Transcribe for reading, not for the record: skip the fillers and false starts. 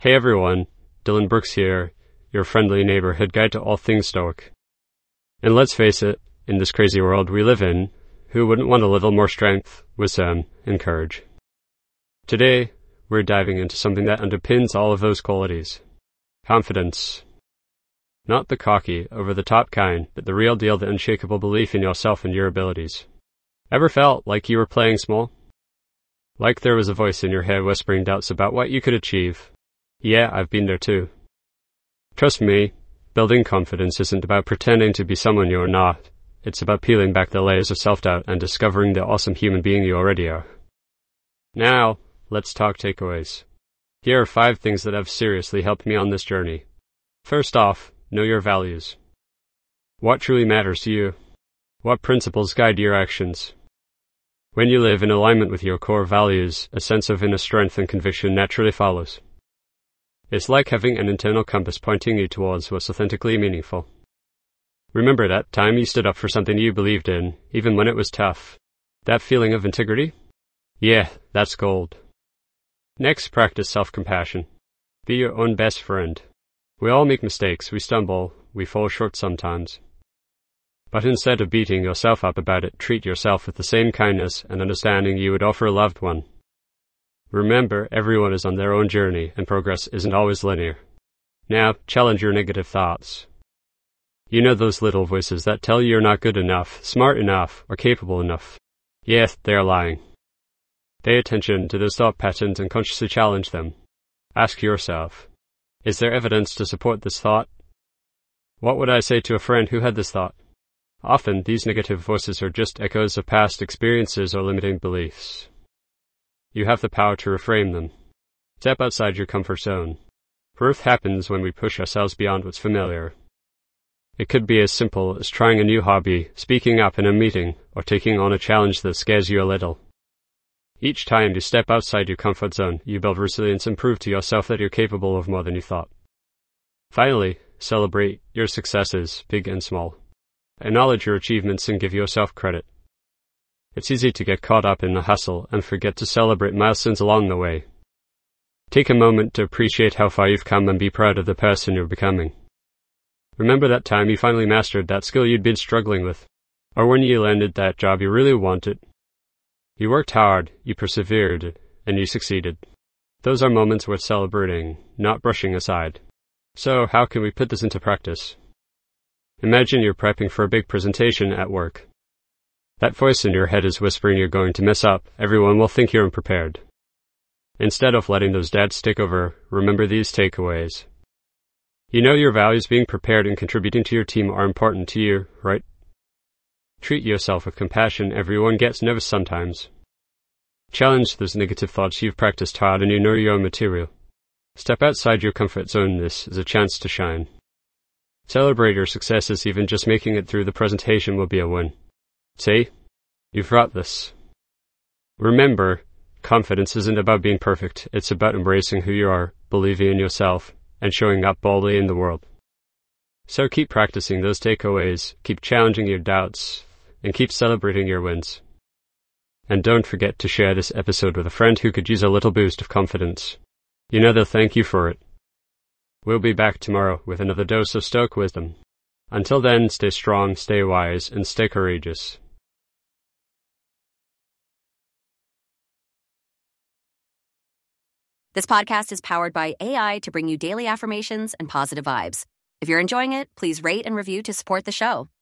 Hey everyone, Dylan Brooks here, your friendly neighborhood guide to all things Stoic. And let's face it, in this crazy world we live in, who wouldn't want a little more strength, wisdom, and courage? Today, we're diving into something that underpins all of those qualities. Confidence. Not the cocky, over-the-top kind, but the real deal, the unshakable belief in yourself and your abilities. Ever felt like you were playing small? Like there was a voice in your head whispering doubts about what you could achieve? Yeah, I've been there too. Trust me, building confidence isn't about pretending to be someone you're not. It's about peeling back the layers of self-doubt and discovering the awesome human being you already are. Now, let's talk takeaways. Here are 5 things that have seriously helped me on this journey. First off, know your values. What truly matters to you? What principles guide your actions? When you live in alignment with your core values, a sense of inner strength and conviction naturally follows. It's like having an internal compass pointing you towards what's authentically meaningful. Remember that time you stood up for something you believed in, even when it was tough? That feeling of integrity? Yeah, that's gold. Next, practice self-compassion. Be your own best friend. We all make mistakes, we stumble, we fall short sometimes. But instead of beating yourself up about it, treat yourself with the same kindness and understanding you would offer a loved one. Remember, everyone is on their own journey, and progress isn't always linear. Now, challenge your negative thoughts. You know those little voices that tell you you're not good enough, smart enough, or capable enough. Yes, they're lying. Pay attention to those thought patterns and consciously challenge them. Ask yourself, is there evidence to support this thought? What would I say to a friend who had this thought? Often, these negative voices are just echoes of past experiences or limiting beliefs. You have the power to reframe them. Step outside your comfort zone. Growth happens when we push ourselves beyond what's familiar. It could be as simple as trying a new hobby, speaking up in a meeting, or taking on a challenge that scares you a little. Each time you step outside your comfort zone, you build resilience and prove to yourself that you're capable of more than you thought. Finally, celebrate your successes, big and small. Acknowledge your achievements and give yourself credit. It's easy to get caught up in the hustle and forget to celebrate milestones along the way. Take a moment to appreciate how far you've come and be proud of the person you're becoming. Remember that time you finally mastered that skill you'd been struggling with, or when you landed that job you really wanted. You worked hard, you persevered, and you succeeded. Those are moments worth celebrating, not brushing aside. So, how can we put this into practice? Imagine you're prepping for a big presentation at work. That voice in your head is whispering you're going to mess up, everyone will think you're unprepared. Instead of letting those doubts take over, remember these takeaways. You know your values, being prepared and contributing to your team are important to you, right? Treat yourself with compassion, everyone gets nervous sometimes. Challenge those negative thoughts, you've practiced hard and you know your own material. Step outside your comfort zone, this is a chance to shine. Celebrate your successes, even just making it through the presentation will be a win. See, you've got this. Remember, confidence isn't about being perfect, it's about embracing who you are, believing in yourself, and showing up boldly in the world. So keep practicing those takeaways, keep challenging your doubts, and keep celebrating your wins. And don't forget to share this episode with a friend who could use a little boost of confidence. You know they'll thank you for it. We'll be back tomorrow with another dose of Stoic wisdom. Until then, stay strong, stay wise, and stay courageous. This podcast is powered by AI to bring you daily affirmations and positive vibes. If you're enjoying it, please rate and review to support the show.